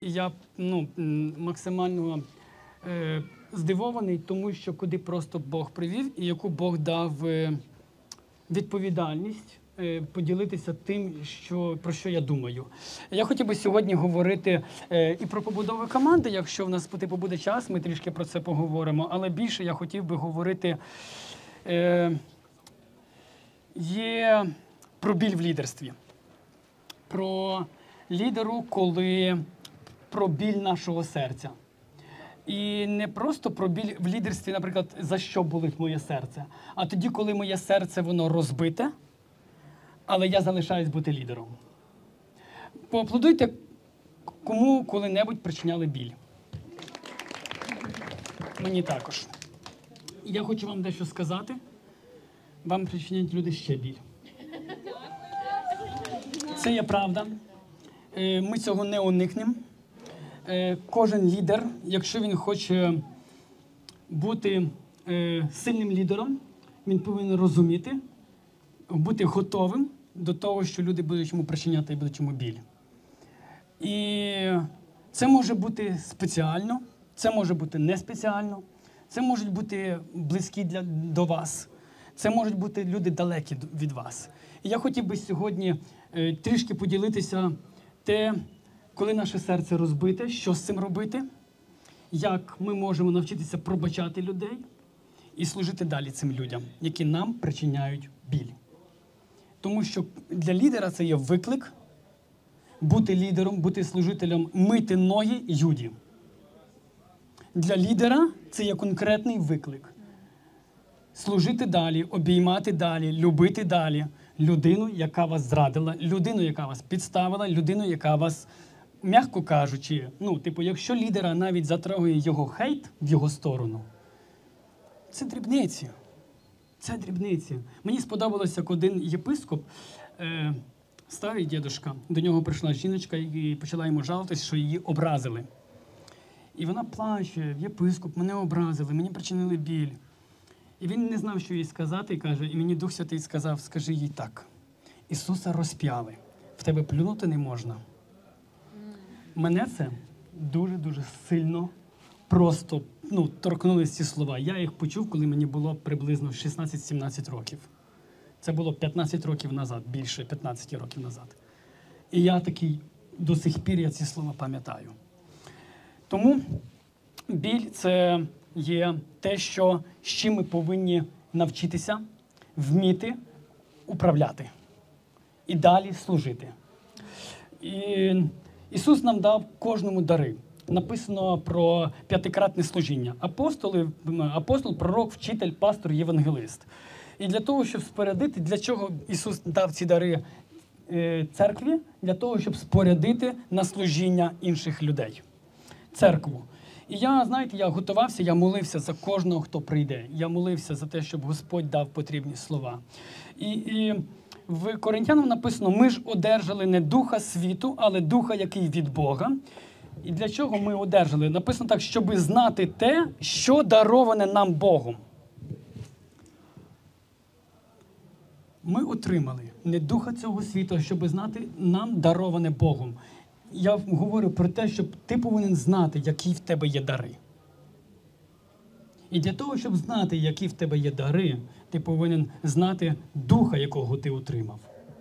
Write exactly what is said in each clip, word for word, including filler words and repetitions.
Я ну, максимально е, здивований, тому що куди просто Бог привів і яку Бог дав е, відповідальність е, поділитися тим, що, про що я думаю. Я хотів би сьогодні говорити е, і про побудову команди, якщо в нас типу, буде час, ми трішки про це поговоримо, але більше я хотів би говорити е, є про біль в лідерстві. Про лідеру, коли про біль нашого серця. І не просто про біль в лідерстві, наприклад, за що болить моє серце, а тоді, коли моє серце, воно розбите, але я залишаюсь бути лідером. Поаплодуйте, кому коли-небудь причиняли біль. Мені також. Я хочу вам дещо сказати. Вам причиняють люди ще біль. Це є правда. Ми цього не уникнемо. Кожен лідер, якщо він хоче бути сильним лідером, він повинен розуміти, бути готовим до того, що люди будуть йому причиняти і будуть йому біль. І це може бути спеціально, це може бути не спеціально, це можуть бути близькі для, до вас, це можуть бути люди далекі від вас. І я хотів би сьогодні е, трішки поділитися те, коли наше серце розбите, що з цим робити, як ми можемо навчитися пробачати людей і служити далі цим людям, які нам причиняють біль. Тому що для лідера це є виклик бути лідером, бути служителем, мити ноги Юді. Для лідера це є конкретний виклик. Служити далі, обіймати далі, любити далі людину, яка вас зрадила, людину, яка вас підставила, людину, яка вас, м'яко кажучи, ну, типу, якщо лідера навіть затрагує його хейт в його сторону, це дрібниці. Це дрібниці. Мені сподобалося, як один єпископ, е, старий дідушка, до нього прийшла жіночка і почала йому жалуватися, що її образили. І вона плаче: єпископ, мене образили, мені причинили біль. І він не знав, що їй сказати, і каже, і мені Дух Святий сказав: скажи їй так: Ісуса розп'яли, в тебе плюнути не можна. Мене це дуже-дуже сильно просто ну, торкнулись ці слова. Я їх почув, коли мені було приблизно шістнадцять-сімнадцять років. Це було п'ятнадцять років назад, більше п'ятнадцять років назад. І я такий, до сих пір я ці слова пам'ятаю. Тому біль – це є те, що, з чим ми повинні навчитися, вміти управляти і далі служити. І Ісус нам дав кожному дари. Написано про п'ятикратне служіння. Апостоли, апостол, пророк, вчитель, пастор, євангелист. І для того, щоб спорядити, для чого Ісус дав ці дари е, церкві? Для того, щоб спорядити на служіння інших людей. Церкву. І я, знаєте, я готувався, я молився за кожного, хто прийде. Я молився за те, щоб Господь дав потрібні слова. І, і в Коринтянам написано: ми ж одержали не духа світу, але духа, який від Бога. І для чого ми одержали? Написано так: щоб знати те, що дароване нам Богом. Ми отримали не духа цього світу, а щоб знати нам дароване Богом. Я говорю про те, щоб ти повинен знати, які в тебе є дари. І для того, щоб знати, які в тебе є дари, ти повинен знати духа, якого ти отримав.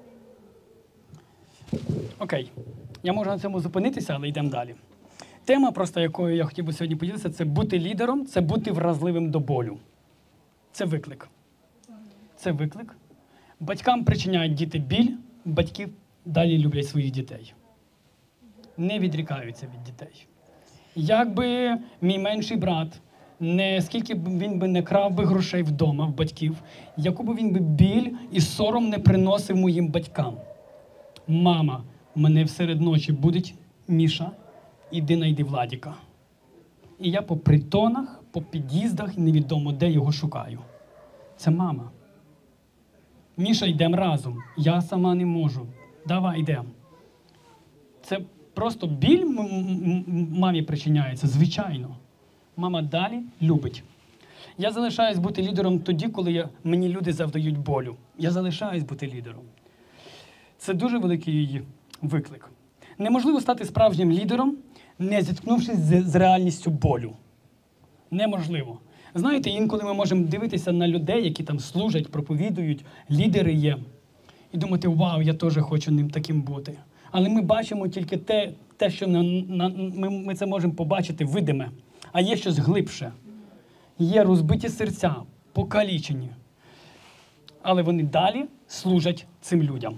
Окей. Я можу на цьому зупинитися, але йдемо далі. Тема, просто якою я хотів би сьогодні поділитися, це бути лідером, це бути вразливим до болю. Це виклик. Це виклик. Батькам причиняють діти біль, батьки далі люблять своїх дітей. Не відрікаються від дітей. Якби мій менший брат, не скільки б він би не крав би грошей вдома в батьків, яку б він би біль і сором не приносив моїм батькам. Мама, мене всеред ночі будить: Міша, іди найди Владіка. І я по притонах, по під'їздах, невідомо де його шукаю. Це мама. Міша, йдемо разом. Я сама не можу. Давай, йдемо. Це просто біль мамі причиняється, звичайно. Мама далі любить. Я залишаюсь бути лідером тоді, коли я, мені люди завдають болю. Я залишаюсь бути лідером. Це дуже великий виклик. Неможливо стати справжнім лідером, не зіткнувшись з, з реальністю болю. Неможливо. Знаєте, інколи ми можемо дивитися на людей, які там служать, проповідують, лідери є, і думати, вау, я теж хочу ним таким бути. Але ми бачимо тільки те, те що на, на, ми, ми це можемо побачити видиме. А є щось глибше. Є розбиті серця, покалічені. Але вони далі служать цим людям.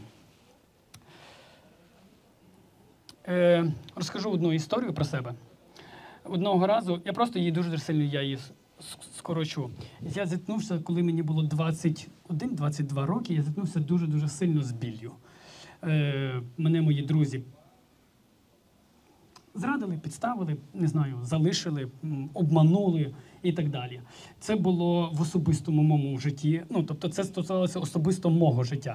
Е, розкажу одну історію про себе. Одного разу, я просто її дуже сильно, я її скорочу. Я зіткнувся, коли мені було двадцять один - двадцять два роки, я зіткнувся дуже-дуже сильно з біллю. Е, мене мої друзі зрадили, підставили, не знаю, залишили, обманули і так далі. Це було в особистому моєму житті, ну, тобто це стосувалося особисто мого життя,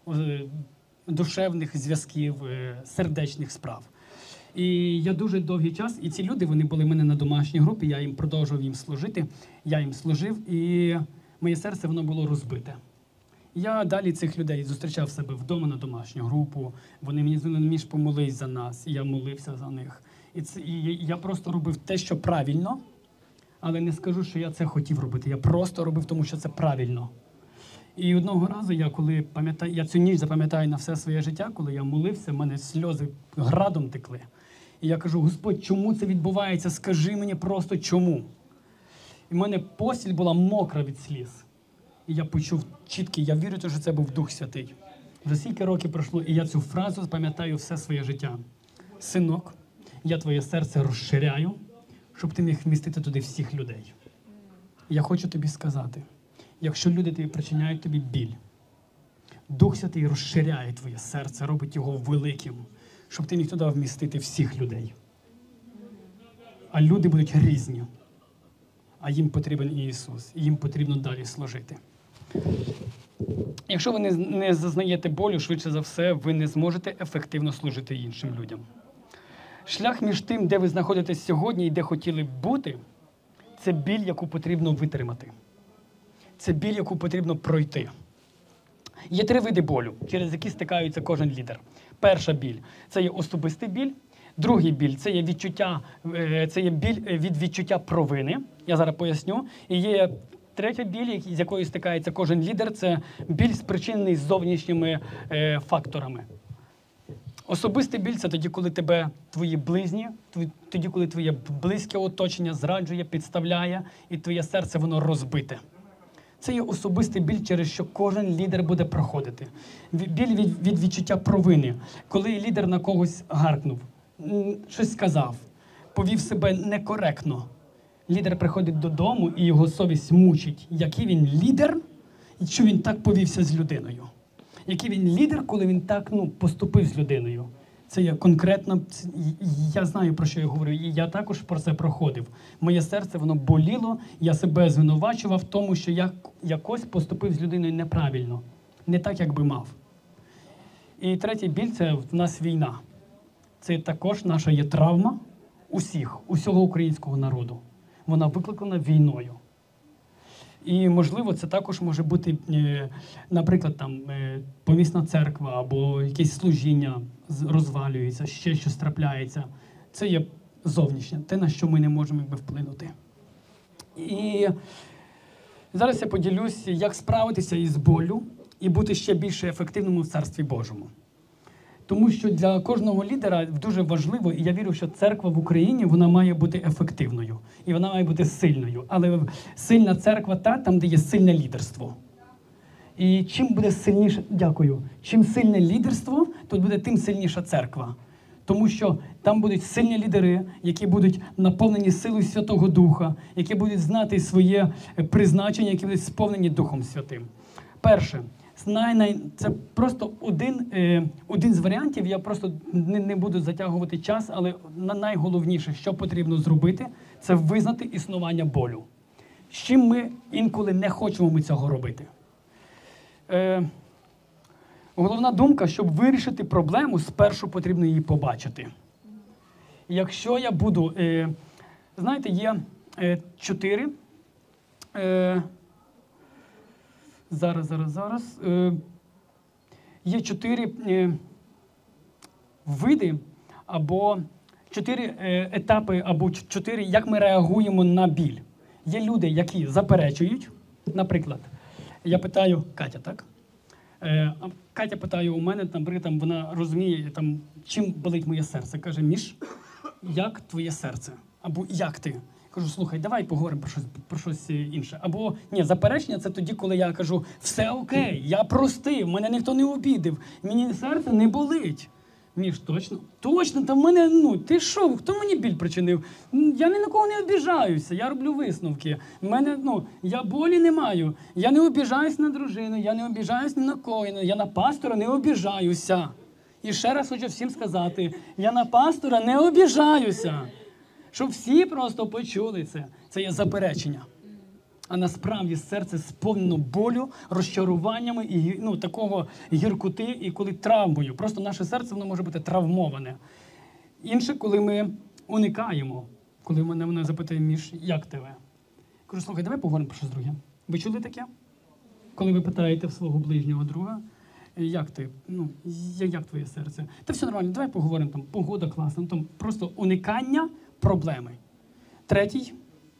душевних зв'язків, сердечних справ. І я дуже довгий час, і ці люди, вони були в мене на домашній групі, я їм продовжував їм служити, я їм служив, і моє серце, воно було розбите. Я далі цих людей зустрічав себе вдома на домашню групу, вони мені дзвонили, Міш, помолись за нас, і я молився за них. І, це, і я просто робив те, що правильно, але не скажу, що я це хотів робити, я просто робив, тому що це правильно. І одного разу, я коли пам'ятаю, я цю ніч запам'ятаю на все своє життя, коли я молився, в мене сльози градом текли. І я кажу, Господь, чому це відбувається? Скажи мені просто, чому? І в мене постіль була мокра від сліз. І я почув чіткий, я вірю, що це був Дух Святий. Вже стільки років пройшло, і я цю фразу пам'ятаю все своє життя. Синок, я твоє серце розширяю, щоб ти міг вмістити туди всіх людей. Я хочу тобі сказати, якщо люди тобі причиняють тобі біль, Дух Святий розширяє твоє серце, робить його великим, щоб ти міг туди вмістити всіх людей. А люди будуть різні. А їм потрібен Ісус, і їм потрібно далі служити. Якщо ви не, не зазнаєте болю, швидше за все, ви не зможете ефективно служити іншим людям. Шлях між тим, де ви знаходитесь сьогодні і де хотіли б бути, це біль, яку потрібно витримати. Це біль, яку потрібно пройти. Є три види болю, через які стикаються кожен лідер. Перша біль – це є особистий біль. Другий біль – це є відчуття, це є біль від відчуття провини. Я зараз поясню. І є третя біль, з якою стикається кожен лідер – це біль, спричинений зовнішніми е, факторами. Особистий біль – це тоді, коли тебе твої близні, тоді, коли твоє близьке оточення зраджує, підставляє, і твоє серце, воно розбите. Це є особистий біль, через що кожен лідер буде проходити. Біль від, від відчуття провини. Коли лідер на когось гаркнув, щось сказав, повів себе некоректно. Лідер приходить додому і його совість мучить. Який він лідер, і що він так повівся з людиною. Який він лідер, коли він так ну, поступив з людиною. Це є конкретно, я знаю, про що я говорю, і я також про це проходив. Моє серце, воно боліло, я себе звинувачував в тому, що я якось поступив з людиною неправильно. Не так, як би мав. І третій біль – це в нас війна. Це також наша є травма усіх, усього українського народу. Вона викликана війною. І, можливо, це також може бути, наприклад, там, помісна церква або якесь служіння розвалюється, ще щось трапляється. Це є зовнішнє, те, на що ми не можемо якби, вплинути. І зараз я поділюсь, як справитися із болю і бути ще більш ефективним в Царстві Божому. Тому що для кожного лідера дуже важливо, і я вірю, що церква в Україні, вона має бути ефективною. І вона має бути сильною. Але сильна церква та, там, де є сильне лідерство. І чим буде сильніше, дякую, чим сильне лідерство, то буде тим сильніша церква. Тому що там будуть сильні лідери, які будуть наповнені силою Святого Духа, які будуть знати своє призначення, які будуть сповнені Духом Святим. Перше. Це просто один, е, один з варіантів, я просто не, не буду затягувати час, але найголовніше, що потрібно зробити, це визнати існування болю. З чим ми інколи не хочемо ми цього робити. Е, головна думка, щоб вирішити проблему, спершу потрібно її побачити. Якщо я буду, е, знаєте, є е, чотири, е, Зараз, зараз, зараз. Е, є чотири е, види або чотири е, етапи або ч- чотири, як ми реагуємо на біль. Є люди, які заперечують. Наприклад, я питаю, Катя, так? Е, а Катя питає у мене, наприклад, там, вона розуміє, там, чим болить моє серце. Каже, Міш, як твоє серце? Або як ти? Кажу, слухай, давай поговоримо про щось, про щось інше. Або ні, заперечення це тоді, коли я кажу, все окей, я простив, мене ніхто не обідав, мені серце не болить. Міш, точно? Точно, та в мене, ну, ти що, хто мені біль причинив? М, Я ні на кого не обіжаюся, я роблю висновки. В мене, ну, я болі не маю, я не обіжаюсь на дружину, я не обіжаюсь ні на кого, я на пастора не обіжаюся. І ще раз хочу всім сказати, я на пастора не обіжаюся. Щоб всі просто почули це. Це є заперечення. А насправді серце сповнено болю, розчаруваннями і ну, такого гіркоти, і коли травмою. Просто наше серце воно може бути травмоване. Інше, коли ми уникаємо, коли мене вона запитує, Міш, як тебе? Кажу, слухай, давай поговоримо про щось друге. Ви чули таке? Коли ви питаєте в свого ближнього друга, як ти, ну, я- як твоє серце? Та все нормально, давай поговоримо, там, погода класна, там просто уникання проблеми. Третій.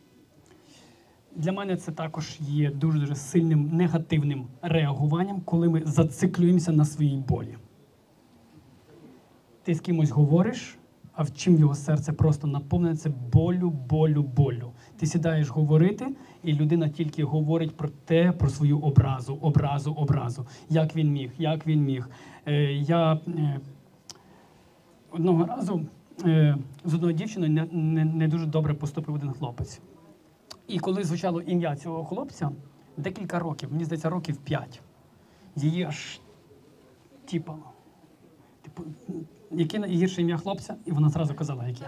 Для мене це також є дуже-дуже сильним негативним реагуванням, коли ми зациклюємося на своїй болі. Ти з кимось говориш, а в чим його серце просто наповнеться болю, болю, болю. Ти сідаєш говорити, і людина тільки говорить про те, про свою образу, образу, образу. Як він міг, як він міг. Е, я е, одного разу е, з одною дівчиною не, не, не дуже добре поступив один хлопець. І коли звучало ім'я цього хлопця, декілька років, мені здається, років п'ять, її аж тіпало. Типу, яке найгірше ім'я хлопця? І вона зразу казала, яке.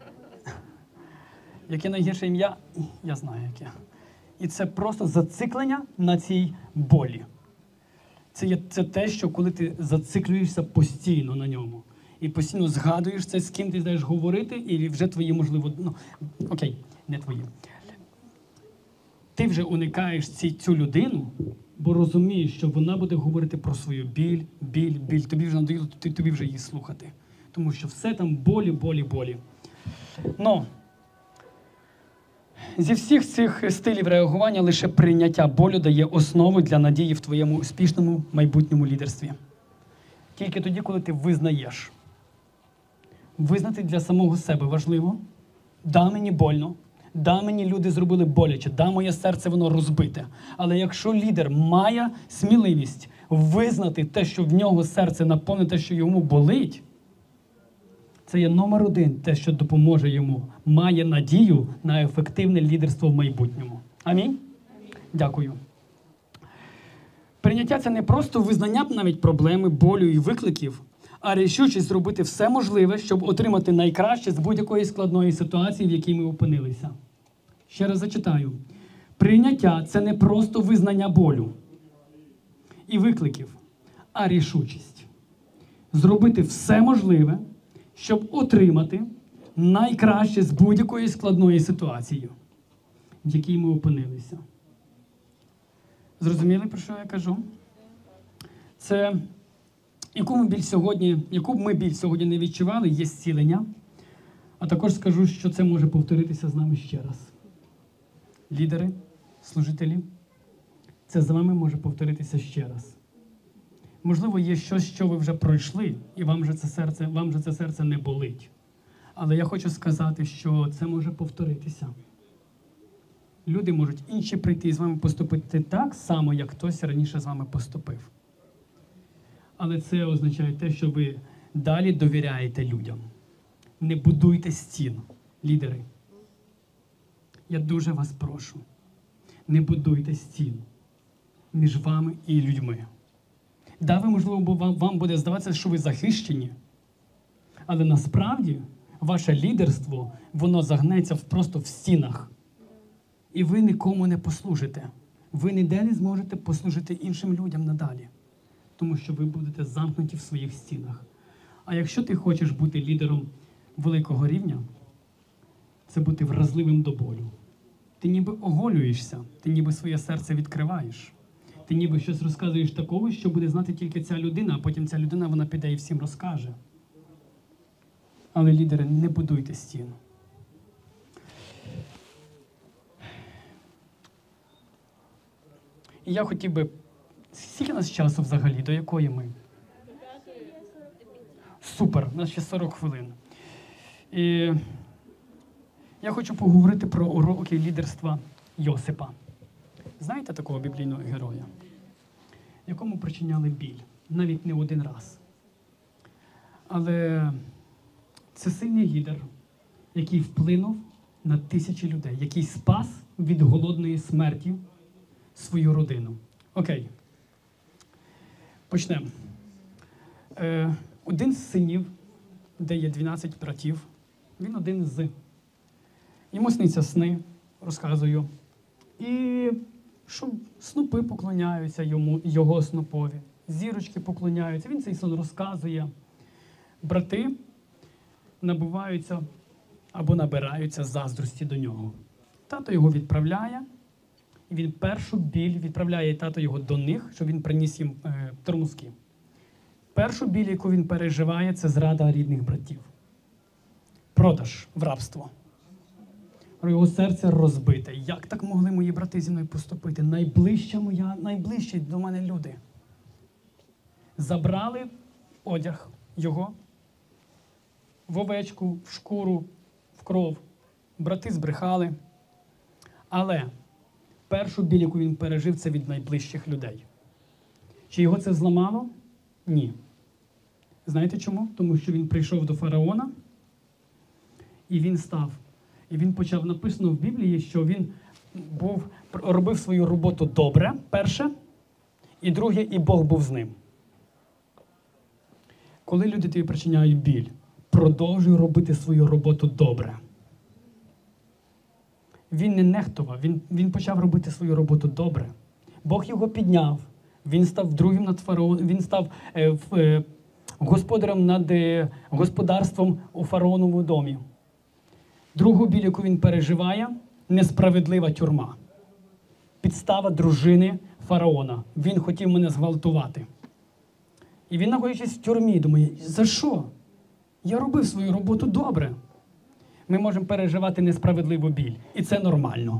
Яке найгірше ім'я? Я знаю, яке. І це просто зациклення на цій болі. Це є це те, що коли ти зациклюєшся постійно на ньому. І постійно згадуєш це, з ким ти знаєш говорити, і вже твої, можливо, ну, окей, не твої. Ти вже уникаєш ці, цю людину, бо розумієш, що вона буде говорити про свою біль, біль, біль. Тобі вже надоїло, ти, тобі вже її слухати. Тому що все там болі, болі, болі. Но зі всіх цих стилів реагування лише прийняття болю дає основу для надії в твоєму успішному майбутньому лідерстві. Тільки тоді, коли ти визнаєш. Визнати для самого себе важливо. Да, мені больно. Да, мені люди зробили боляче, да, моє серце воно розбите. Але якщо лідер має сміливість визнати те, що в нього серце наповнене, те, що йому болить, це є номер один, те, що допоможе йому, має надію на ефективне лідерство в майбутньому. Амінь? Дякую. Прийняття – це не просто визнання навіть проблеми, болю і викликів, а рішучість зробити все можливе, щоб отримати найкраще з будь-якої складної ситуації, в якій ми опинилися. Ще раз зачитаю. Прийняття – це не просто визнання болю і викликів, а рішучість. Зробити все можливе, щоб отримати найкраще з будь-якої складної ситуації, в якій ми опинилися. Зрозуміли, про що я кажу? Це, яку ми біль сьогодні, яку б ми біль сьогодні не відчували, є зцілення. А також скажу, що це може повторитися з нами ще раз. Лідери, служителі, це з вами може повторитися ще раз. Можливо, є щось, що ви вже пройшли, і вам же це серце, вам же це серце не болить. Але я хочу сказати, що це може повторитися. Люди можуть інші прийти і з вами поступити так само, як хтось раніше з вами поступив. Але це означає те, що ви далі довіряєте людям. Не будуйте стін, лідери. Я дуже вас прошу, не будуйте стін між вами і людьми. Да, ви, можливо, вам, вам буде здаватися, що ви захищені, але насправді ваше лідерство, воно загнеться в, просто в стінах. І ви нікому не послужите. Ви ніде не зможете послужити іншим людям надалі, тому що ви будете замкнуті в своїх стінах. А якщо ти хочеш бути лідером великого рівня, це бути вразливим до болю. Ти ніби оголюєшся, ти ніби своє серце відкриваєш. Ти ніби щось розказуєш такого, що буде знати тільки ця людина, а потім ця людина, вона піде і всім розкаже. Але лідери, не будуйте стіну. І я хотів би, скільки у нас часу взагалі, до якої ми? Супер, у нас ще сорок хвилин. І я хочу поговорити про уроки лідерства Йосипа. Знаєте такого біблійного героя, якому причиняли біль? Навіть не один раз. Але це сильний лідер, який вплинув на тисячі людей, який спас від голодної смерті свою родину. Окей. Почнемо. Е, один з синів, де є дванадцять братів, він один з. Йому сняться сни, розказую. І що снопи поклоняються йому, його снопові, зірочки поклоняються. Він цей сон розказує. Брати набуваються або набираються заздрості до нього. Тато його відправляє, і він першу біль відправляє тато його до них, щоб він приніс їм е, тормозки. Першу біль, яку він переживає, це зрада рідних братів. Продаж в рабство. Його серце розбите. Як так могли мої брати зі мною поступити? Найближча моя, найближчі до мене люди. Забрали одяг його в овечку, в шкуру, в кров. Брати збрехали. Але першу біль, яку він пережив, це від найближчих людей. Чи його це зламало? Ні. Знаєте чому? Тому що він прийшов до фараона, і він став. І він почав, написано в Біблії, що він був, робив свою роботу добре, перше, і друге, і Бог був з ним. Коли люди тобі причиняють біль, продовжуй робити свою роботу добре. Він не нехтував, він, він почав робити свою роботу добре. Бог його підняв, він став другим над фараоном, він став е, в, е, господарем над е, господарством у фараоновому домі. Другу біль, яку він переживає, несправедлива тюрма. Підстава дружини фараона. Він хотів мене зґвалтувати. І він, знаходячись в тюрмі, думає, за що? Я робив свою роботу добре. Ми можемо переживати несправедливу біль. І це нормально.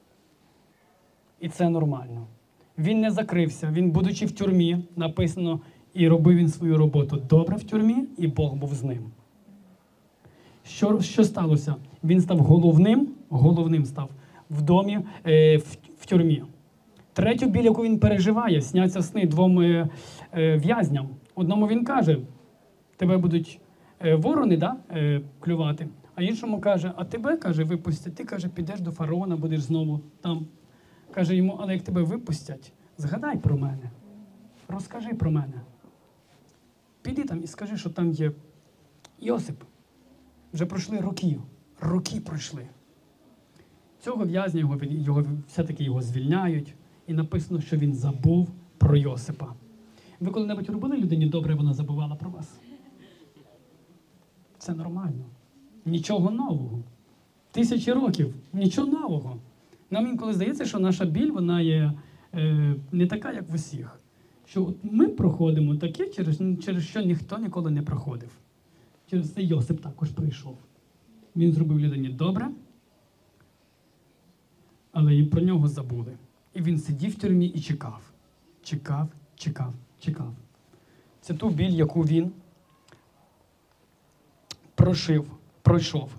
І це нормально. Він не закрився. Він, будучи в тюрмі, написано, і робив він свою роботу добре в тюрмі, і Бог був з ним. Що, що сталося? Він став головним, головним став в домі, е, в, в тюрмі. Третю біль, яку він переживає, сняться сни двом е, е, в'язням. Одному він каже, тебе будуть е, ворони, да, е, клювати, а іншому каже, а тебе, каже, випустять, ти, каже, підеш до фараона, будеш знову там. Каже йому, але як тебе випустять, згадай про мене, розкажи про мене. Піди там і скажи, що там є Йосип. Вже пройшли роки, роки пройшли. Цього в'язня його, його, все-таки його звільняють, і написано, що він забув про Йосипа. Ви коли-небудь робили людині добре, вона забувала про вас? Це нормально. Нічого нового. Тисячі років, нічого нового. Нам інколи здається, що наша біль, вона є е, не така, як в усіх. Що от ми проходимо таке, через, через що ніхто ніколи не проходив. Через це Йосип також прийшов. Він зробив людині добре, але і про нього забули. І він сидів в тюрмі і чекав. Чекав, чекав, чекав. Це ту біль, яку він прошив, пройшов.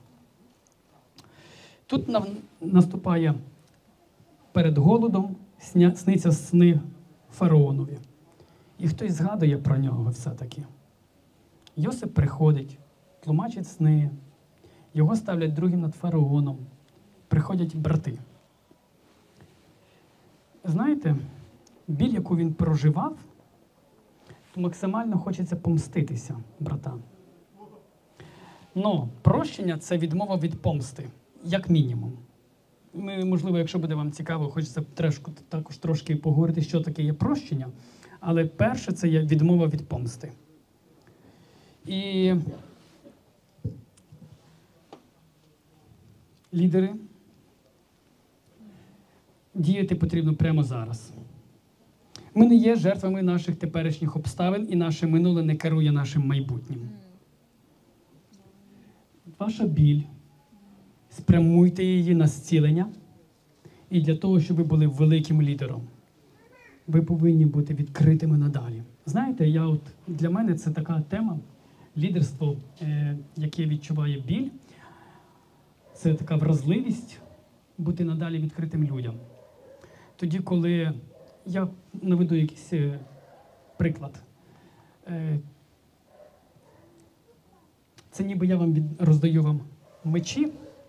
Тут нам наступає перед голодом, сня, сниться сни фараонові. І хтось згадує про нього все-таки. Йосип приходить, тлумачить сни, його ставлять другим над фараоном, приходять брати. Знаєте, біль, яку він проживав, максимально хочеться помститися братам. Но прощення – це відмова від помсти, як мінімум. Ми, можливо, якщо буде вам цікаво, хочеться трешку, також трошки поговорити, що таке є прощення, але перше – це є відмова від помсти. І лідери, діяти потрібно прямо зараз. Ми не є жертвами наших теперішніх обставин, і наше минуле не керує нашим майбутнім. ваша біль, спрямуйте її на зцілення. І для того, щоб ви були великим лідером, ви повинні бути відкритими надалі. Знаєте, я от, для мене це така тема, лідерство, е, яке відчуває біль, це така вразливість бути надалі відкритим людям. Тоді, коли я наведу якийсь е, приклад, е, це ніби я вам від, роздаю вам мечі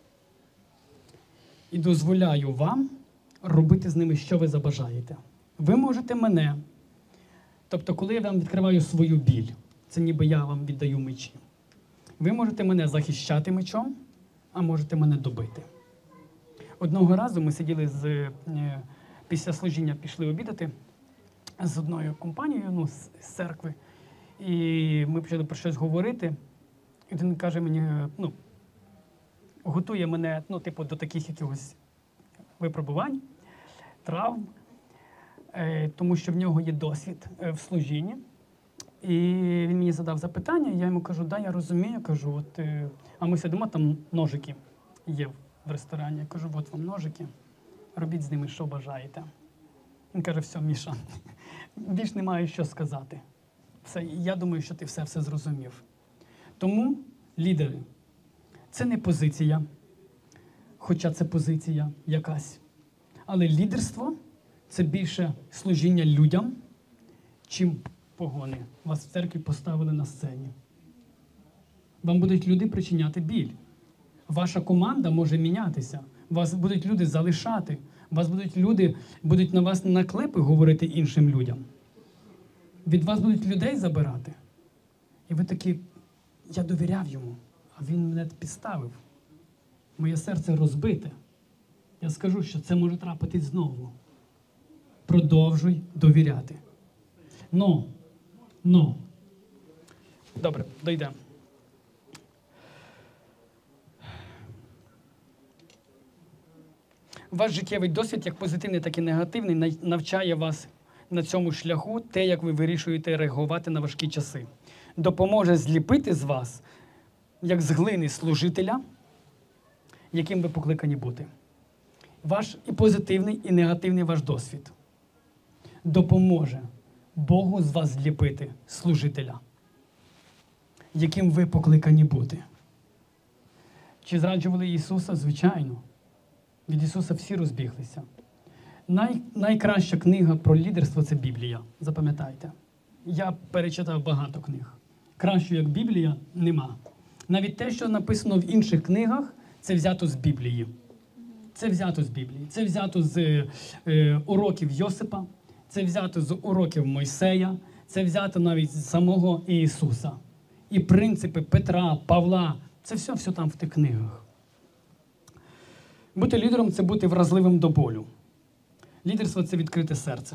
і дозволяю вам робити з ними, що ви забажаєте. Ви можете мене, тобто коли я вам відкриваю свою біль, це ніби я вам віддаю мечі. Ви можете мене захищати мечом, а можете мене добити. Одного разу ми сиділи з, е, після служіння, пішли обідати з одною компанією, ну, з, з церкви, і ми почали про щось говорити, і він каже мені, ну, готує мене, ну, типу, до таких якихось випробувань, травм, е, тому що в нього є досвід е, в служінні. І він мені задав запитання, і я йому кажу, да, я розумію, кажу, от, е, а ми сидимо, там ножики є в ресторані. Я кажу, от вам ножики, робіть з ними, що бажаєте. Він каже, все, Міша, більш немає що сказати. Все, я думаю, що ти все-все зрозумів. Тому, лідери, це не позиція, хоча це позиція якась. Але лідерство – це більше служіння людям, чим погони. Вас в церкві поставили на сцені. Вам будуть люди причиняти біль. Ваша команда може мінятися. Вас будуть люди залишати. Вас будуть люди, будуть на вас наклепи говорити іншим людям. Від вас будуть людей забирати. І ви такі, я довіряв йому, а він мене підставив. Моє серце розбите. Я скажу, що це може трапитись знову. Продовжуй довіряти. Но, но. Добре, дойдемо. Ваш життєвий досвід, як позитивний, так і негативний, навчає вас на цьому шляху те, як ви вирішуєте реагувати на важкі часи. Допоможе зліпити з вас, як з глини служителя, яким ви покликані бути. Ваш і позитивний, і негативний ваш досвід допоможе Богу з вас зліпити служителя, яким ви покликані бути. Чи зраджували Ісуса? Звичайно. Від Ісуса всі розбіглися. Най, найкраща книга про лідерство – це Біблія. Запам'ятайте. Я перечитав багато книг. Кращої, як Біблія, нема. Навіть те, що написано в інших книгах, це взято з Біблії. Це взято з Біблії. Це взято з е, уроків Йосипа, це взято з уроків Мойсея, це взято навіть з самого Ісуса. І принципи Петра, Павла – це все, все там в тих книгах. Бути лідером – це бути вразливим до болю. Лідерство – це відкрите серце.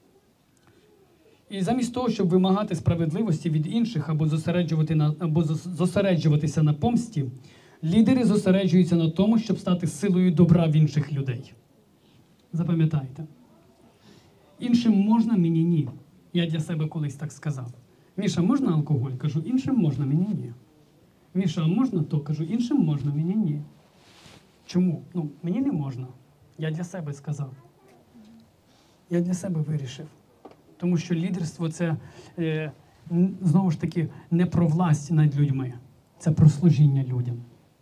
І замість того, щоб вимагати справедливості від інших або, зосереджувати на, або зосереджуватися на помсті, лідери зосереджуються на тому, щоб стати силою добра в інших людей. Запам'ятайте. Іншим можна, мені ні. Я для себе колись так сказав. Міша, можна алкоголь? Кажу, іншим можна, мені ні. Міша, а можна то? Кажу, іншим можна, мені ні. Чому? Ну, мені не можна. Я для себе сказав. Я для себе вирішив. Тому що лідерство – це, е, знову ж таки, не про власть над людьми. Це про служіння людям.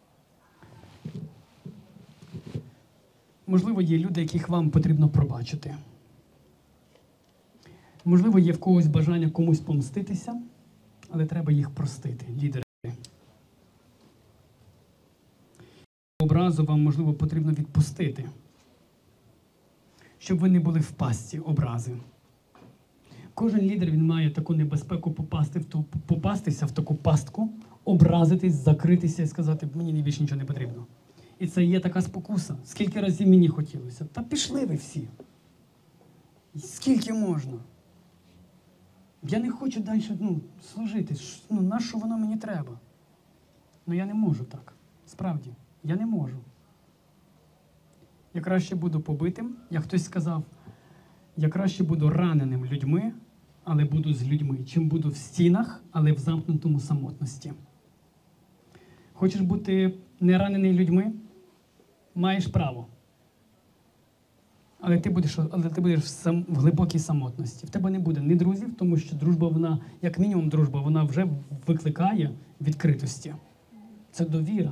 Можливо, є люди, яких вам потрібно пробачити. Можливо, є в когось бажання комусь помститися, але треба їх простити, лідери. Образу вам, можливо, потрібно відпустити, щоб ви не були в пастці образи. Кожен лідер, він має таку небезпеку попасти в ту, попастися в таку пастку, образитись, закритися і сказати, мені більше нічого не потрібно. І це є така спокуса. Скільки разів мені хотілося? Та пішли ви всі. Скільки можна? Я не хочу далі ну, служити. Ну, на що воно мені треба? Ну я не можу так. Справді, я не можу. Я краще буду побитим, як хтось сказав, я краще буду раненим людьми, але буду з людьми, чим буду в стінах, але в замкнутому самотності. Хочеш бути не ранений людьми? Маєш право. Але ти будеш, але ти будеш в, сам, в глибокій самотності. В тебе не буде ні друзів, тому що дружба, вона, як мінімум дружба, вона вже викликає відкритості. Це довіра.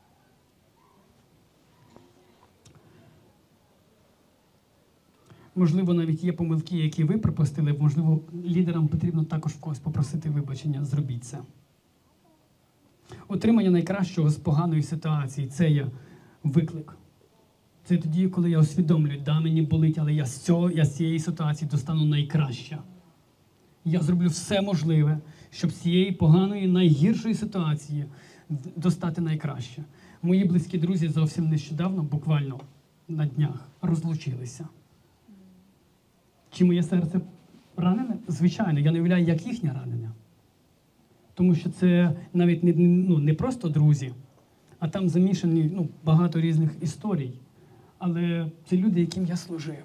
Можливо, навіть є помилки, які ви припустили, можливо, лідерам потрібно також в когось попросити вибачення. Зробіть це. Отримання найкращого з поганої ситуації – це є виклик. Це тоді, коли я усвідомлюю, да, мені болить, але я з, цього, я з цієї ситуації достану найкраще. Я зроблю все можливе, щоб з цієї поганої, найгіршої ситуації достати найкраще. Мої близькі друзі зовсім нещодавно, буквально на днях, розлучилися. Чи моє серце ранене? Звичайно, я не уявляю, як їхнє ранене. Тому що це навіть не, ну, не просто друзі, а там замішані ну, багато різних історій. Але це люди, яким я служив.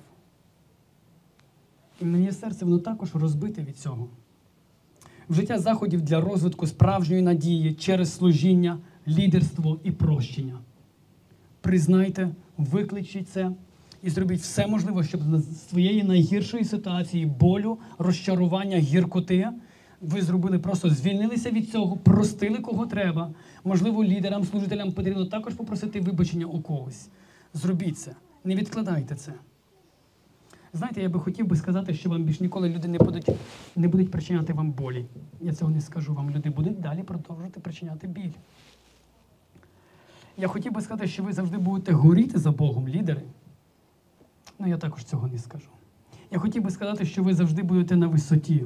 І моє серце, воно також розбите від цього. Вжиття заходів для розвитку справжньої надії через служіння, лідерство і прощення. Признайте, викличіть це і зробіть все можливе, щоб з своєї найгіршої ситуації, болю, розчарування, гіркоти, ви зробили, просто звільнилися від цього, простили кого треба. Можливо, лідерам, служителям потрібно також попросити вибачення у когось. Зробіть це. Не відкладайте це. Знаєте, я би хотів би сказати, що вам більш ніколи люди не будуть, не будуть причиняти вам болі. Я цього не скажу вам. Люди будуть далі продовжувати причиняти біль. Я хотів би сказати, що ви завжди будете горіти за Богом, лідери. Ну, я також цього не скажу. Я хотів би сказати, що ви завжди будете на висоті.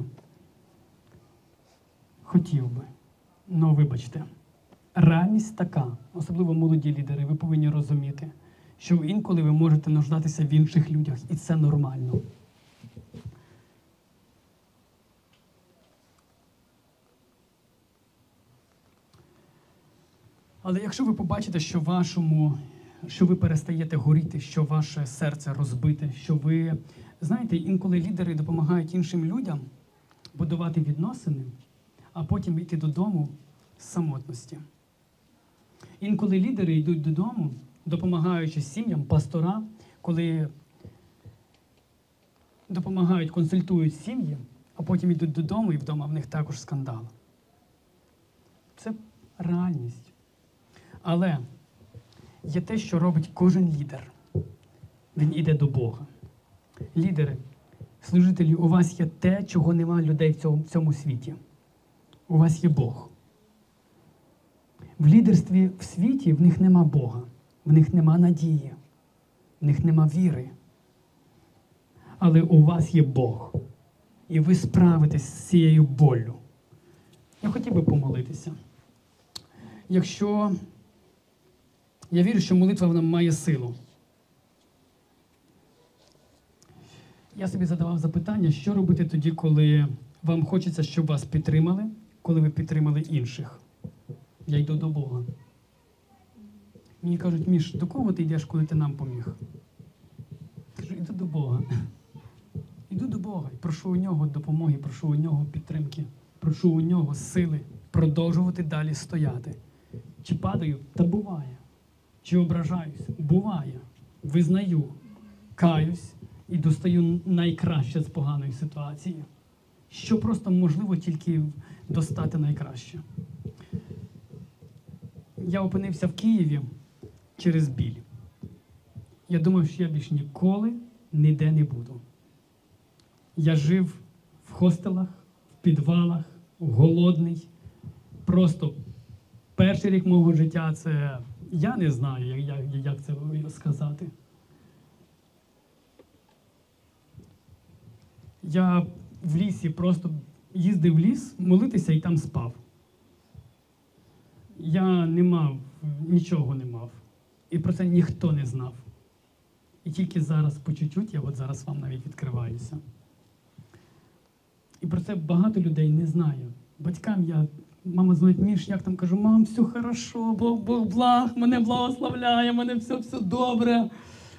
Хотів би. Ну, вибачте. Реальність така, особливо молоді лідери, ви повинні розуміти, що інколи ви можете нуждатися в інших людях, і це нормально. Але якщо ви побачите, що вашому, що ви перестаєте горіти, що ваше серце розбите, що ви, знаєте, інколи лідери допомагають іншим людям будувати відносини, а потім йти додому з самотності. Інколи лідери йдуть додому, допомагаючи сім'ям, пастора, коли допомагають, консультують сім'ї, а потім йдуть додому, і вдома в них також скандал. Це реальність. Але є те, що робить кожен лідер. Він іде до Бога. Лідери, служителі, у вас є те, чого немає людей в цьому, в цьому світі. У вас є Бог. В лідерстві в світі в них нема Бога. В них нема надії, в них нема віри. Але у вас є Бог. І ви справитесь з цією боллю. Я хотів би помолитися. Якщо... Я вірю, що молитва вона має силу. Я собі задавав запитання, що робити тоді, коли вам хочеться, щоб вас підтримали, коли ви підтримали інших. Я йду до Бога. Мені кажуть, Міш, до кого ти йдеш, коли ти нам поміг? Кажу, йду до Бога. Йду до Бога і прошу у нього допомоги, прошу у нього підтримки, прошу у нього сили продовжувати далі стояти. Чи падаю? Та буває. Чи ображаюсь? Буває. Визнаю, каюсь і достаю найкраще з поганої ситуації. Що просто можливо тільки достати найкраще. Я опинився в Києві через біль. Я думав, що я більш ніколи ніде не буду. Я жив в хостелах, в підвалах, голодний. Просто перший рік мого життя це... Я не знаю, як, як це сказати. Я в лісі просто їздив в ліс, молитися і там спав. Я не мав, нічого не мав. І про це ніхто не знав. І тільки зараз, по чуть-чуть, я от зараз вам навіть відкриваюся. І про це багато людей не знає. Батькам я, мама дзвонить, Міш, як там? Кажу, мам, все хорошо, Бог, Бог благ, мене благословляє, мене все, все добре.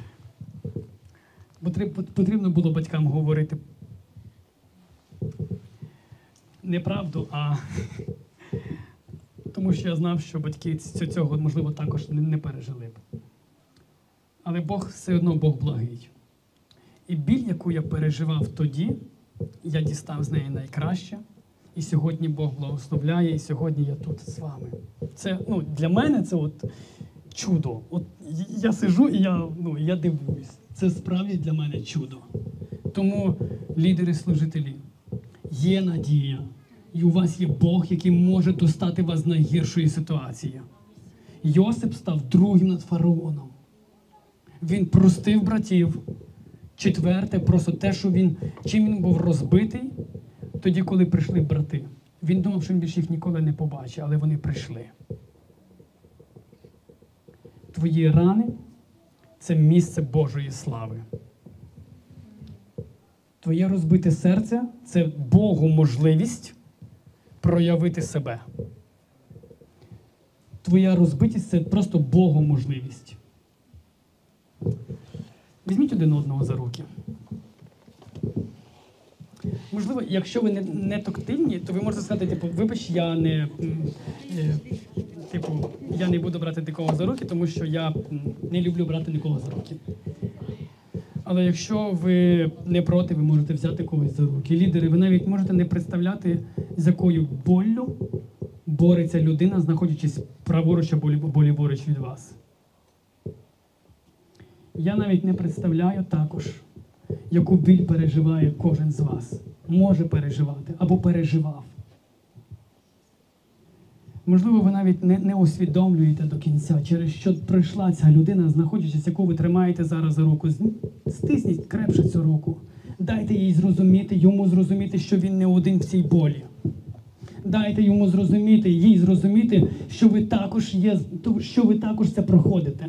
Бо потрібно було батькам говорити не правду, а... тому що я знав, що батьки цього, можливо, також не пережили б. Але Бог все одно Бог благий. І біль, яку я переживав тоді, я дістав з неї найкраще. І сьогодні Бог благословляє, і сьогодні я тут з вами. Це, ну, для мене це от чудо. От я сижу і я, ну, я дивуюсь. Це справді для мене чудо. Тому, лідери-служителі, є надія. І у вас є Бог, який може достати вас з найгіршої ситуації. Йосип став другим над фараоном. Він простив братів. Четверте, просто те, що він, чим він був розбитий, тоді, коли прийшли брати. Він думав, що він більше їх ніколи не побачить, але вони прийшли. Твої рани – це місце Божої слави. Твоє розбите серце – це Богу можливість проявити себе. Твоя розбитість – це просто Богу можливість. Візьміть один одного за руки. Можливо, якщо ви не, не тактильні, то ви можете сказати, типу, вибач, я не, е, типу, я не буду брати нікого за руки, тому що я не люблю брати нікого за руки. Але якщо ви не проти, ви можете взяти когось за руки. Лідери, ви навіть можете не представляти, з якою боллю бореться людина, знаходячись праворуч або ліворуч від вас. Я навіть не представляю також, яку біль переживає кожен з вас. Може переживати або переживав. Можливо, ви навіть не, не усвідомлюєте до кінця, через що пройшла ця людина, знаходячись, яку ви тримаєте зараз за руку. Стисніть крепше цю руку. Дайте їй зрозуміти, йому зрозуміти, що він не один в цій болі. Дайте йому зрозуміти, їй зрозуміти, що ви також є, що ви також це проходите.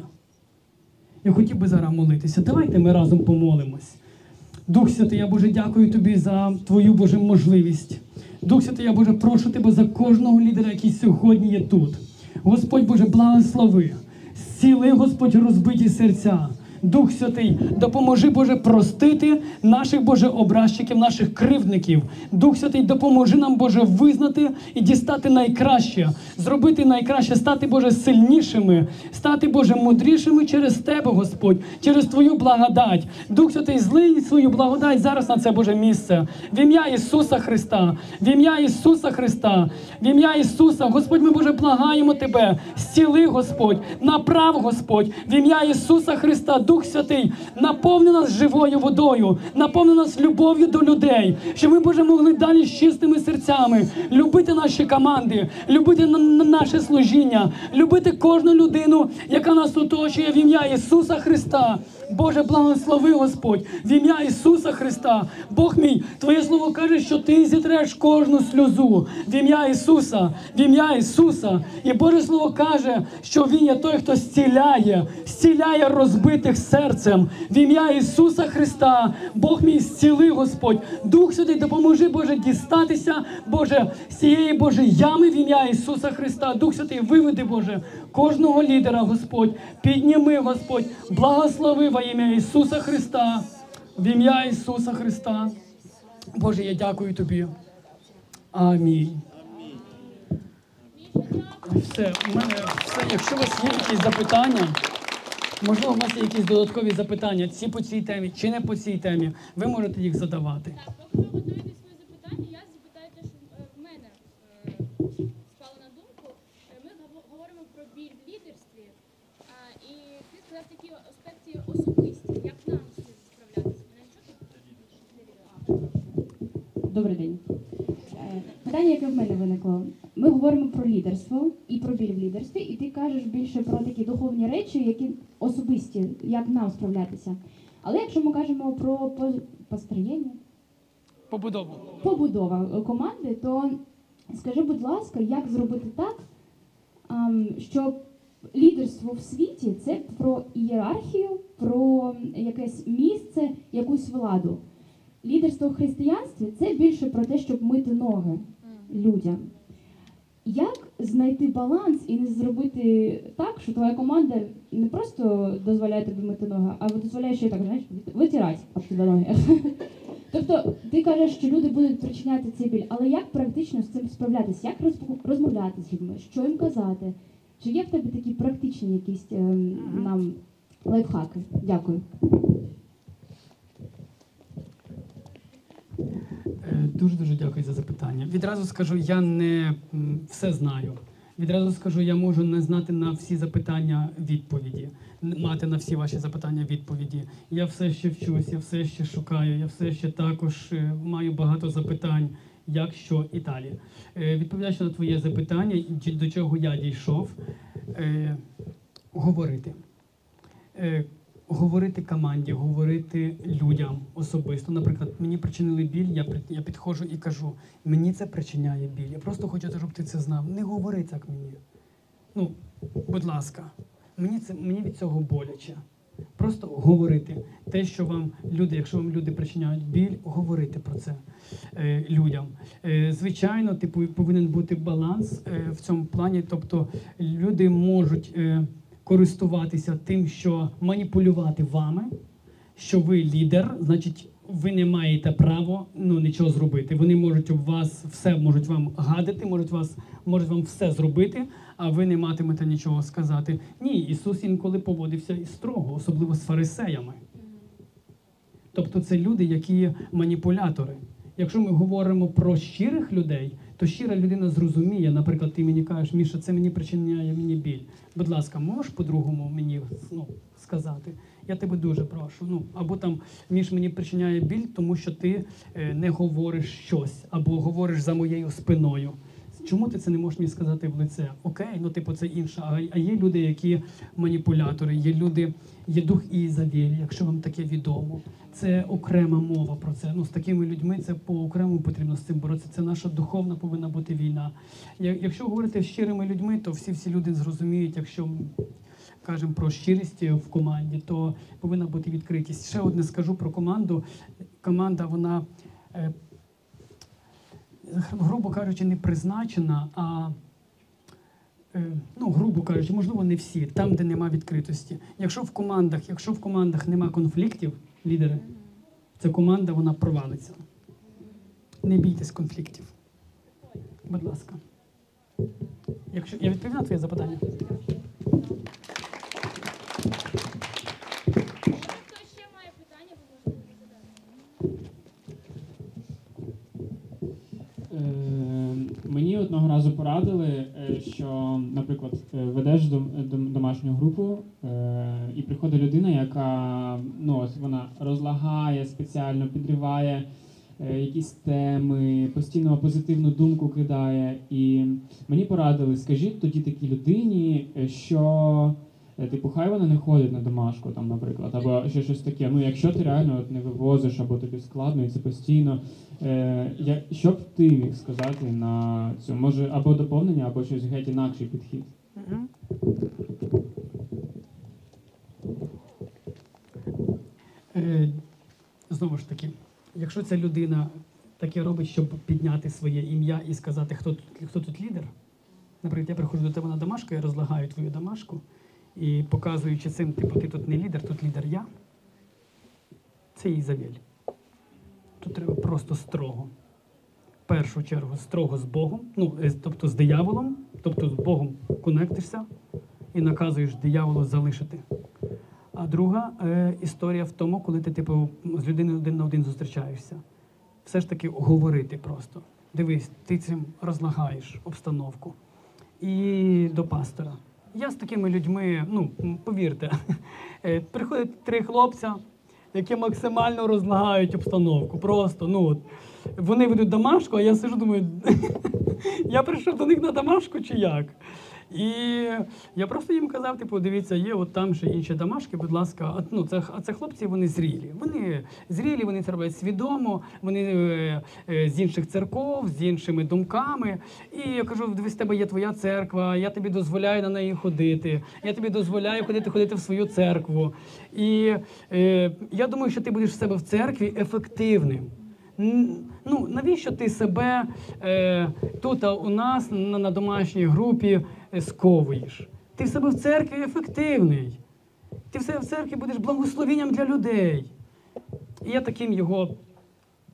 Я хотів би зараз молитися. Давайте ми разом помолимось. Дух Святий, я, Боже, дякую Тобі за Твою, Боже, можливість. Дух Святий, я, Боже, прошу Тебе за кожного лідера, який сьогодні є тут. Господь, Боже, благослови. Зціли, Господь, розбиті серця. Дух Святий, допоможи, Боже, простити наших, Боже, образчиків, наших кривдників. Дух Святий, допоможи нам, Боже, визнати і дістати найкраще, зробити найкраще, стати, Боже, сильнішими, стати, Боже, мудрішими через Тебе, Господь, через Твою благодать. Дух Святий, злий свою благодать зараз на це, Боже, місце. В ім'я Ісуса Христа, в ім'я Ісуса Христа, в ім'я Ісуса. Господь, ми, Боже, благаємо Тебе, зціли, Господь, направ, Господь, в ім'я Ісуса Христа. Дух Святий, наповни нас живою водою, наповни нас любов'ю до людей, щоб ми, Боже, могли далі з чистими серцями любити наші команди, любити наше служіння, любити кожну людину, яка нас оточує в ім'я Ісуса Христа. Боже, благослови, Господь, в ім'я Ісуса Христа. Бог мій, Твоє Слово каже, що Ти зітреш кожну сльозу в ім'я Ісуса, в ім'я Ісуса. І Боже Слово каже, що Він є той, хто зціляє, зціляє розбитих серцем. В ім'я Ісуса Христа. Бог мій, зціли, Господь. Дух Святий, допоможи, Боже, дістатися, Боже, з цієї, Боже, ями в ім'я Ісуса Христа. Дух Святий, виведи, Боже, кожного лідера, Господь. Підніми, Господь, благослови во ім'я Ісуса Христа. В ім'я Ісуса Христа. Боже, я дякую Тобі. Амінь. Все, у мене все. Якщо у вас є якісь запитання, можливо, у вас є якісь додаткові запитання, ці по цій темі, чи не по цій темі, ви можете їх задавати. Так, поки ви готуєте свої запитання, я запитаю те, що в мене спало на думку. Ми говоримо про біль в лідерстві, і ти сказав такі аспекти особисті, як нам з цим справлятися. Мене чути? Добрий день. Питання, яке в мене виникло. Ми говоримо про лідерство і про біль в лідерстві, і ти кажеш більше про такі духовні речі, які особисті, як нам справлятися. Але якщо ми кажемо про построєння, Побудову. побудова команди, то скажи, будь ласка, як зробити так, щоб лідерство в світі – це про ієрархію, про якесь місце, якусь владу. Лідерство в християнстві – це більше про те, щоб мити ноги людям. Як знайти баланс і не зробити так, що твоя команда не просто дозволяє тобі мити ноги, а дозволяє ще так, знаєш, витирати об тебе ноги. Тобто ти кажеш, що люди будуть причиняти цей біль, але як практично з цим справлятися? Як розп- розмовляти з людьми? Що їм казати? Чи є в тебе такі практичні якісь ем, нам лайфхаки? Дякую. Дуже-дуже дякую за запитання. Відразу скажу, я не м, все знаю. Відразу скажу, я можу не знати на всі запитання відповіді, н- мати на всі ваші запитання відповіді. Я все ще вчусь, я все ще шукаю, я все ще також е, маю багато запитань, як, що і далі. Е, Відповідаючи на твоє запитання, і ді- до чого я дійшов, е, говорити. Е, Говорити команді, говорити людям особисто. Наприклад, мені причинили біль, я, при- я підходжу і кажу, мені це причиняє біль. Я просто хочу, щоб ти це знав. Не говори так мені. Ну, будь ласка, мені, це, мені від цього боляче. Просто говорити. Те, що вам люди, якщо вам люди причиняють біль, говорити про це е, людям. Е, звичайно, типу, повинен бути баланс е, в цьому плані. Тобто люди можуть е, користуватися тим, що маніпулювати вами, що ви лідер, значить, ви не маєте права ну, нічого зробити. Вони можуть у вас все можуть вам гадити, можуть вас можуть вам все зробити, а ви не матимете нічого сказати. Ні, Ісус інколи поводився і строго, особливо з фарисеями. Тобто це люди, які маніпулятори. Якщо ми говоримо про щирих людей, то щира людина зрозуміє, наприклад, ти мені кажеш, Міша, це мені причиняє мені біль. Будь ласка, можеш по-другому мені ну, сказати? Я тебе дуже прошу. Ну, або там, Міш, мені причиняє біль, тому що ти е, не говориш щось, або говориш за моєю спиною. Чому ти це не можеш мені сказати в лице? Окей, ну типу це інше. А, а є люди, які маніпулятори, є люди, є дух Ізавелі, якщо вам таке відомо. Це окрема мова про це. Ну з такими людьми це по-окрему потрібно з цим боротися. Це наша духовна повинна бути війна. Я- Якщо говорити з щирими людьми, то всі-всі люди зрозуміють, якщо кажемо про щирість в команді, то повинна бути відкритість. Ще одне скажу про команду. Команда, вона е, грубо кажучи, не призначена, а, е, ну, грубо кажучи, можливо, не всі, там, де нема відкритості. Якщо в командах, якщо в командах нема конфліктів, лідери, ця команда, вона провалиться. Не бійтесь конфліктів. Будь ласка. Якщо я відповів на твоє запитання? Хто ще має питання, ви можете задати. Е, Мені одного разу порадили, е, що, наприклад, е, ведеш дом- дом- домашню групу, е, і приходить людина, яка ну, ось вона розлагає спеціально, підриває е, якісь теми, постійно позитивну думку кидає. І мені порадили, скажіть тоді такій людині, е, що е, типу, хай вона не ходить на домашку, там, наприклад, або ще щось таке. Ну, якщо ти реально от, не вивозиш, або тобі складно, і це постійно. Е, я, що б ти міг сказати на цю? Може, або доповнення, або щось геть інакший підхід? Мгм. Е, Знову ж таки, якщо ця людина таке робить, щоб підняти своє ім'я і сказати, хто тут, хто тут лідер, наприклад, я приходжу до тебе на домашку, я розлагаю твою домашку, і показуючи цим, типу, ти тут не лідер, тут лідер я, це Ізавель. Тут треба просто строго. В першу чергу строго з Богом, ну, е, тобто з дияволом, тобто з Богом конектишся і наказуєш дияволу залишити. А друга е, історія в тому, коли ти типу, з людиною один на один зустрічаєшся. Все ж таки говорити просто. Дивись, ти цим розлагаєш обстановку. І до пастора. Я з такими людьми, ну, м, повірте, е, приходять три хлопця, які максимально розлагають обстановку. Просто, ну, от, вони ведуть домашку, а я сижу, думаю, я прийшов до них на домашку чи як? І я просто їм казав, типу, дивіться, є от там ще інші домашки, будь ласка. А, ну, це, а це хлопці, вони зрілі. Вони зрілі, вони це роблять свідомо, вони е, е, з інших церков, з іншими думками. І я кажу, дивись, в тебе є твоя церква, я тобі дозволяю на неї ходити, я тобі дозволяю ходити, ходити в свою церкву. І е, я думаю, що ти будеш в себе в церкві ефективним. Н- Ну, навіщо ти себе е, тут а у нас на, на домашній групі е, сковуєш? Ти в себе в церкві ефективний. Ти в себе в церкві будеш благословенням для людей. І я таким його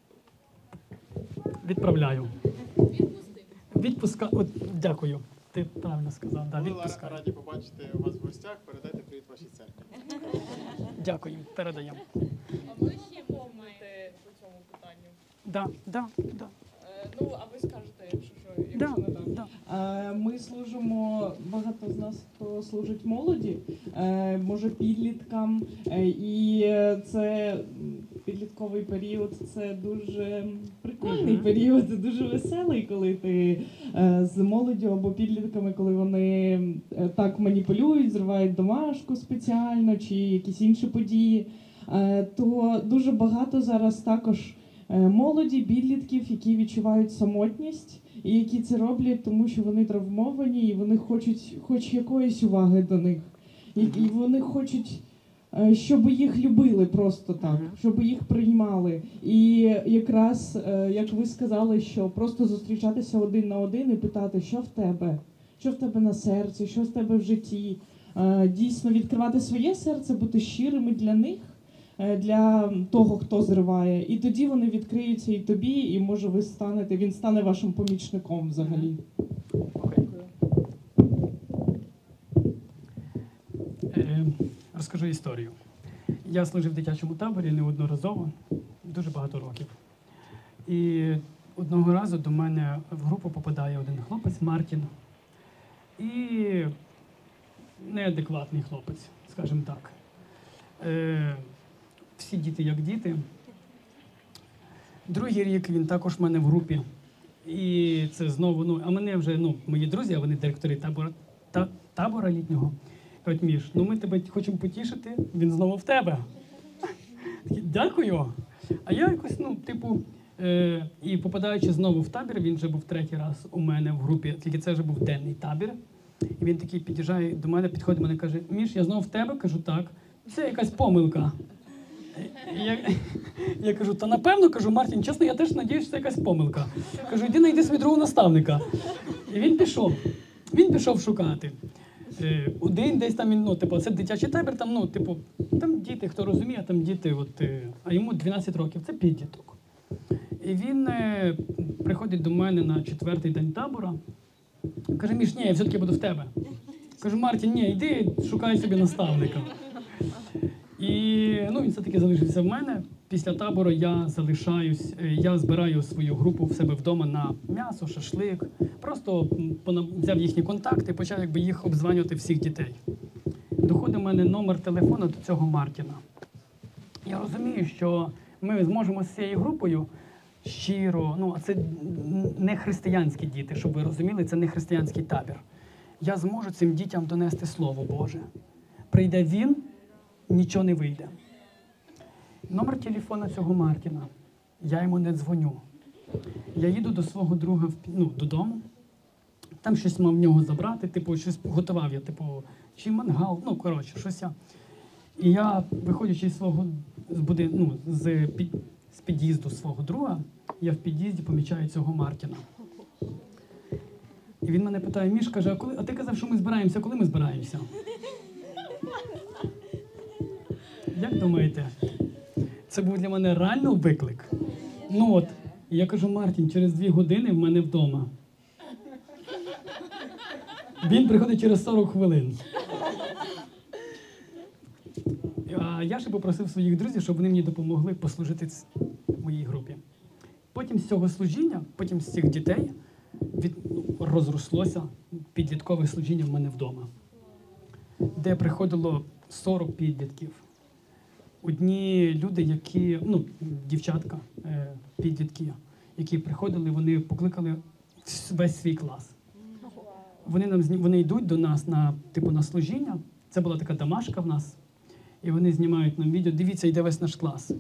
Відправляю. Відпустив. Відпуска... От, дякую. Ти правильно сказав. Да, Ми відпускаю. раді побачити вас в гостях. Передайте привіт вашій церкві. Дякую. Передаємо. А ви ще помните по цьому питанню? Да, да, да. Е, Ну, а ви скажете, якщо що, якщо Да, не так. да. Е, Ми служимо, багато з нас хто служить молоді, е, може підліткам, е, і це підлітковий період, це дуже прикольний Мгм. період, дуже веселий, коли ти е, з молоддю або підлітками, коли вони е, так маніпулюють, зривають домашку спеціально чи якісь інші події, е, то дуже багато зараз також е, молоді, підлітків, які відчувають самотність. І які це роблять, тому що вони травмовані, і вони хочуть хоч якоїсь уваги до них. І, і вони хочуть, е, щоб їх любили просто так, Мгм. щоб їх приймали. І якраз, е, як ви сказали, що просто зустрічатися один на один і питати, що в тебе, що в тебе на серці, що в тебе в житті. Е, Дійсно відкривати своє серце, бути щирими для них, е, для того, хто зриває. І тоді вони відкриються і тобі, і може ви станете, він стане вашим помічником взагалі. Окей. Е, розкажу історію. Я служив в дитячому таборі неодноразово, дуже багато років. І одного разу до мене в групу попадає один хлопець, Мартін. І неадекватний хлопець, скажімо так. Е, всі діти як діти. Другий рік він також в мене в групі. І це знову, ну, а мене вже, ну, мої друзі, а вони директори табора, та, табора літнього. Кажуть, Міш, ну ми тебе хочемо потішити, він знову в тебе. Такі, дякую. А я якось, ну, типу, е, і попадаючи знову в табір, він вже був третій раз у мене в групі, тільки це вже був денний табір. І він такий під'їжджає до мене, підходить до мене і каже, Міш, я знову в тебе? Кажу, так. Це якась помилка. І Я, я кажу, та напевно, кажу, Мартін, чесно, я теж надіюсь, що це якась помилка. Кажу, йди знайди собі другого наставника. І він пішов. Він пішов шукати. Е, Один десь там, він, ну, типу, це дитячий табір, там, ну, типу, там діти, хто розуміє, там діти, от, е, а йому дванадцять років, це підліток. І він е, приходить до мене на четвертий день табора, каже, Міш, ні, я все-таки буду в тебе. Кажу, Мартін, ні, йди, шукай собі наставника. І ну, він все-таки залишився в мене. Після табору я залишаюсь, е, я збираю свою групу в себе вдома на м'ясо, шашлик. Просто м, пона- взяв їхні контакти, почав якби їх обдзванювати всіх дітей. Доходить в мене номер телефону до цього Мартіна. Я розумію, що ми зможемо з цією групою щиро, ну, а це не християнські діти, щоб ви розуміли, це не християнський табір. Я зможу цим дітям донести Слово Боже. Прийде він, нічого не вийде. Номер телефона цього Мартіна. Я йому не дзвоню. Я їду до свого друга в Пі- ну, додому. Там щось мав в нього забрати, типу, щось готував я, типу, чи мангал, ну, коротше, щось я. І я, виходячи з свого з буди, ну, з, під, з під'їзду свого друга, я в під'їзді помічаю цього Мартіна. І він мене питає, Міш, каже, а, коли, а ти казав, що ми збираємося, коли ми збираємося? Як думаєте, це був для мене реально виклик? Ну от, і я кажу, Мартін, через дві години в мене вдома. Він приходить через сорок хвилин. А я ще попросив своїх друзів, щоб вони мені допомогли послужити ц- моїй групі. Потім з цього служіння, потім з цих дітей від, ну, розрослося підліткове служіння в мене вдома, де приходило сорок підлітків. Одні люди, які, ну, дівчатка, е, підлітки, які приходили, вони покликали вс- весь свій клас. Вони нам зні- вони йдуть до нас на типу на служіння. Це була така домашка в нас. І вони знімають нам відео. Дивіться, йде весь наш клас.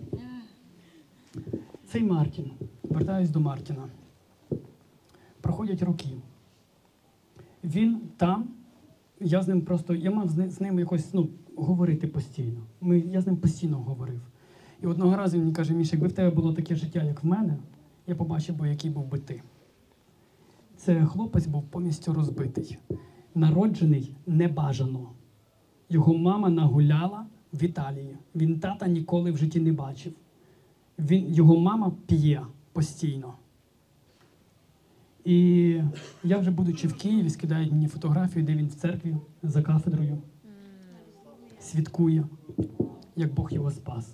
Цей Мартін. Вертаюсь до Мартіна. Проходять роки. Він там. Я з ним просто, я мав з ни- з ним якось, ну, говорити постійно. Ми, я з ним постійно говорив. І одного разу він мені каже, Міш, якби в тебе було таке життя, як в мене, я побачив би, який був би ти. Це хлопець був повністю розбитий. Народжений небажано. Його мама нагуляла в Італії. Він тата ніколи в житті не бачив. Він, його мама п'є постійно. І я вже будучи в Києві, скидають мені фотографію, де він в церкві за кафедрою свідкує, як Бог його спас.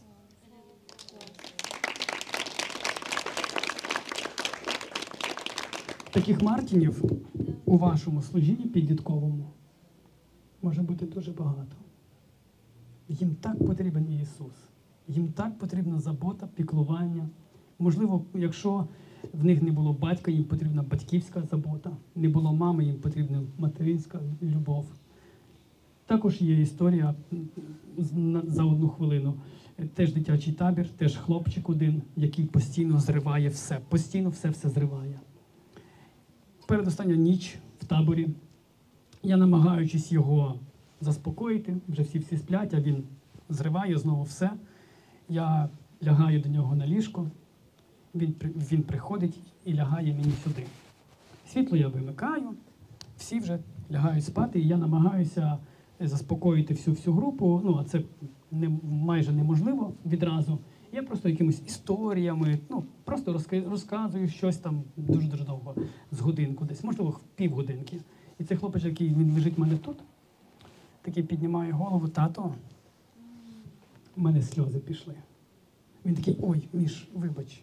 Таких Мартінів у вашому служінні підлітковому може бути дуже багато. Їм так потрібен Ісус. Їм так потрібна забота, піклування. Можливо, якщо в них не було батька, їм потрібна батьківська забота. Не було мами, їм потрібна материнська любов. Також є історія за одну хвилину. Теж дитячий табір, теж хлопчик один, який постійно зриває все. Постійно все-все зриває. Передостання ніч в таборі. Я, намагаючись його заспокоїти, вже всі-всі сплять, а він зриває знову все. Я лягаю до нього на ліжко, він, він приходить і лягає мені сюди. Світло я вимикаю, всі вже лягають спати, і я намагаюся заспокоїти всю-всю групу, ну, а це не, майже неможливо відразу. Я просто якимись історіями, ну, просто розказую щось там дуже-дуже довго, з годинку десь, можливо, півгодинки. І цей хлопець, який він лежить в мене тут, такий піднімає голову: тато, у мене сльози пішли. Він такий: ой, Міш, вибач.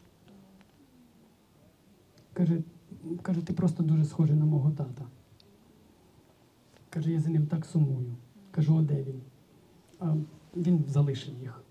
Каже, каже, ти просто дуже схожий на мого тата. Каже, я за ним так сумую. Кажу, а де він? А він залишив їх.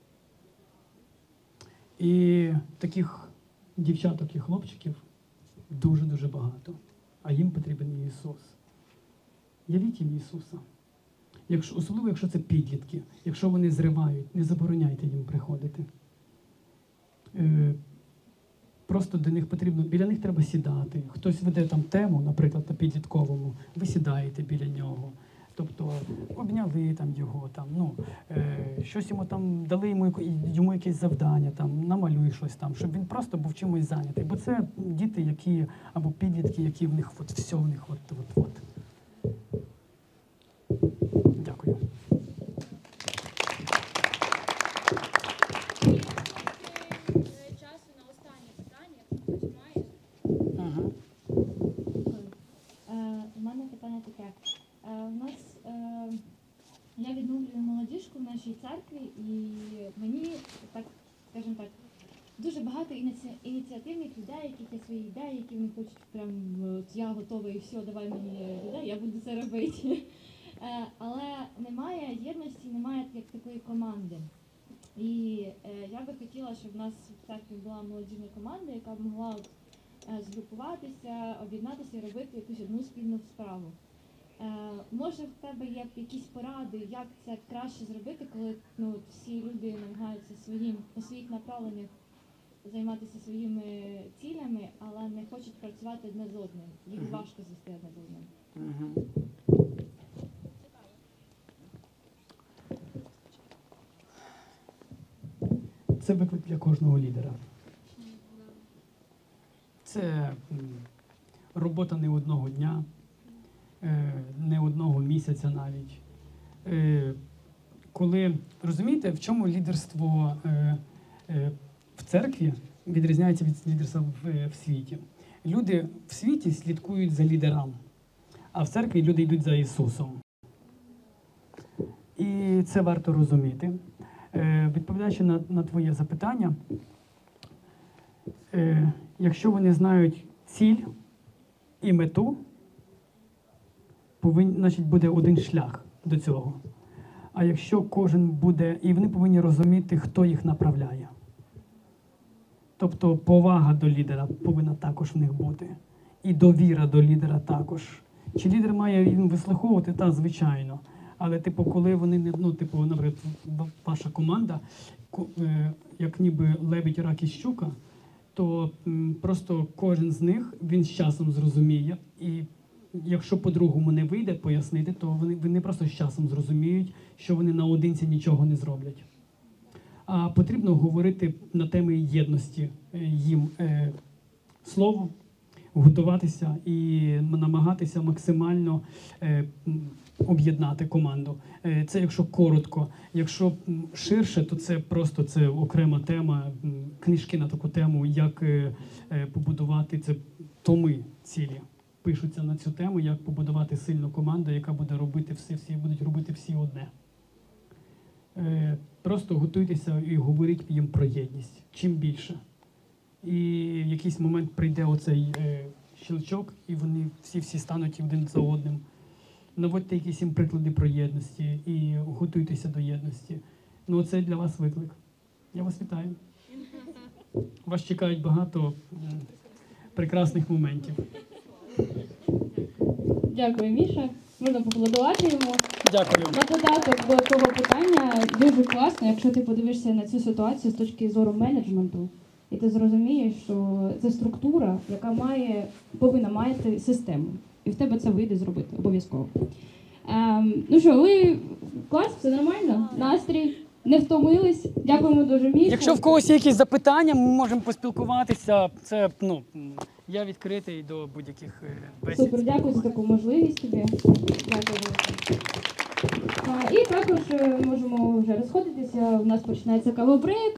І таких дівчаток і хлопчиків дуже-дуже багато. А їм потрібен Ісус. Явіть їм Ісуса. Якщо, особливо, якщо це підлітки. Якщо вони зривають, не забороняйте їм приходити. Е, просто до них потрібно, біля них треба сідати. Хтось веде там тему, наприклад, на підлітковому, ви сідаєте біля нього. Тобто обняли там його, там, ну, е, щось йому там, дали йому, йому якесь завдання, там, намалюй щось там, щоб він просто був чимось зайнятий. Бо це діти, які, або підлітки, які в них от, все в них от-от-от. Дякую. Трохи часу на останнє питання, якщо хтось має. Ага. Е, У мене питання таке. Е, У нас е, я відновлюю молодіжку в нашій церкві, і мені, так скажімо так, дуже багато ініці- ініціативних людей, яких є свої ідеї, які вони хочуть прям, от я готова і все, давай мені людей, я буду це робити. Е, Але немає єдності, немає як такої команди. І е, я би хотіла, щоб в нас в церкві була молодіжна команда, яка б могла от, е, згрупуватися, об'єднатися і робити якусь одну спільну справу. Е, може, в тебе є якісь поради, як це краще зробити, коли ну, всі люди намагаються своїм, по своїх направленнях займатися своїми цілями, але не хочуть працювати одне з одним. Їх Мгм. важко звести одне з одним. Угу. Це виклик для кожного лідера. Це м, робота не одного дня, е, не одного місяця навіть. Е, Коли, розумієте, в чому лідерство е, е, в церкві відрізняється від лідерства в, в світі? Люди в світі слідкують за лідером, а в церкві люди йдуть за Ісусом. І це варто розуміти. Е, відповідаючи на, на твоє запитання, е, якщо вони знають ціль і мету, повинні, значить, буде один шлях до цього. А якщо кожен буде, і вони повинні розуміти, хто їх направляє. Тобто повага до лідера повинна також в них бути. І довіра до лідера також. Чи лідер має їм вислуховувати? Та, звичайно. Але, типу, коли вони не, ну, типу, наприклад, ваша команда, ко- е, як ніби лебідь, рак і щука, то м, просто кожен з них, він з часом зрозуміє. І якщо по-другому не вийде пояснити, то вони, вони просто з часом зрозуміють, що вони наодинці нічого не зроблять. А потрібно говорити на теми єдності е, їм е, слово, готуватися і намагатися максимально е, м, об'єднати команду. Е, Це якщо коротко. Якщо м, ширше, то це просто це окрема тема, м, книжки на таку тему, як е, е, побудувати це томи цілі пишуться на цю тему, як побудувати сильну команду, яка буде робити все, всі будуть робити всі одне. Е, Просто готуйтеся і говоріть їм про єдність. Чим більше. І в якийсь момент прийде оцей е, щелчок, і вони всі-всі стануть один за одним. Наводьте якісь їм приклади про єдності і готуйтеся до єдності. Ну, це для вас виклик. Я вас вітаю. Вас чекають багато м, прекрасних моментів. Дякую, Міша. Можна поаплодувати йому. Дякую. На додаток до того питання дуже класно, якщо ти подивишся на цю ситуацію з точки зору менеджменту, і ти зрозумієш, що це структура, яка має, повинна мати систему. І в тебе це вийде зробити обов'язково. Ем, ну що, ви клас, все нормально? Настрій? Не втомились? Дякуємо дуже, Міша. Якщо в когось є якісь запитання, ми можемо поспілкуватися. Це, ну, м, я відкритий до будь-яких е, бесід. Супер, дякую за таку можливість тобі. Дякую. А, і також е, можемо вже розходитися. У нас починається кавобрейк.